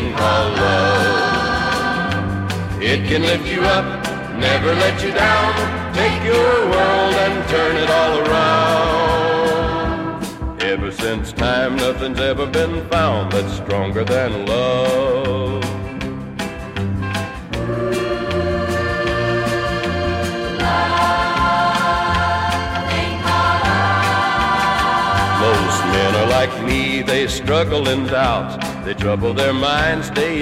thing called love. It can lift you up, never let you down, take your world and turn it all around. Ever since time, nothing's ever been found that's stronger than love. Most men are like me, they struggle in doubt, they trouble their minds day